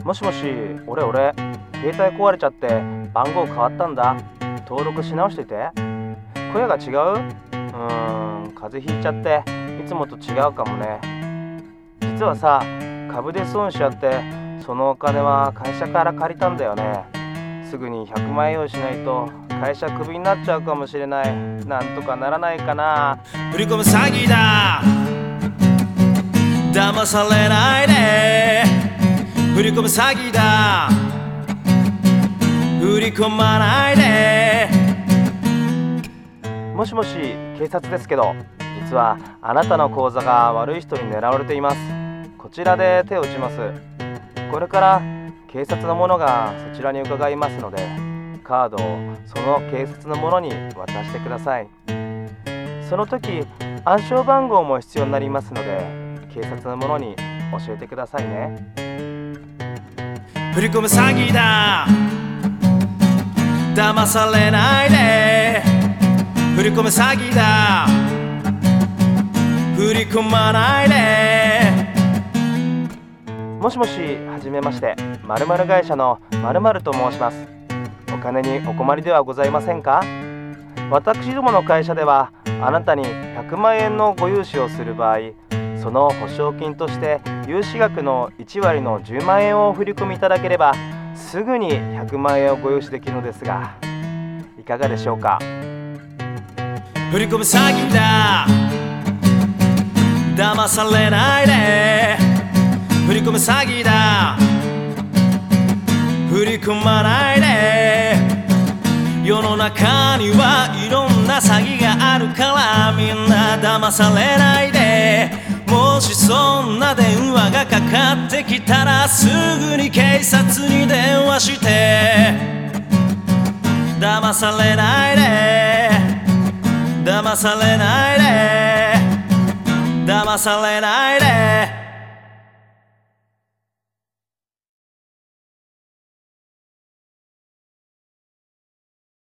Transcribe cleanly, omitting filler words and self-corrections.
もしもし、俺携帯壊れちゃって番号変わったんだ。登録し直してて。声が違う？風邪ひいちゃっていつもと違うかもね。実はさ、株で損しちゃって、そのお金は会社から借りたんだよね。すぐに100万円用意しないと会社クビになっちゃうかもしれない。なんとかならないかな。 振り込む詐欺だ、騙されないで。振り込む詐欺だ、振り込まないで。 もしもし、警察ですけど、実はあなたの口座が悪い人に狙われています。こちらで手を打ちます。これから警察の者がそちらに伺いますので、カードをその警察の者に渡してください。その時、暗証番号も必要になりますので、警察の者に教えてくださいね。 振り込む詐欺だ、騙されないで。振り込む詐欺だ、振り込まないで。 もしもし、はじめまして。〇〇会社の〇〇と申します。お金にお困りではございませんか？私どもの会社では、あなたに100万円のご融資をする場合、その保証金として融資額の1割の10万円を振り込みいただければ、すぐに100万円をご融資できるのですが、いかがでしょうか？ 振り込む詐欺だ、騙されないで。振り込む詐欺だ、振り込まないで。世の中にはいろんな詐欺があるから、みんな騙されないで。もしそんな電話がかかってきたら、すぐに警察に電話して。騙されないで、騙されないで、騙されないで。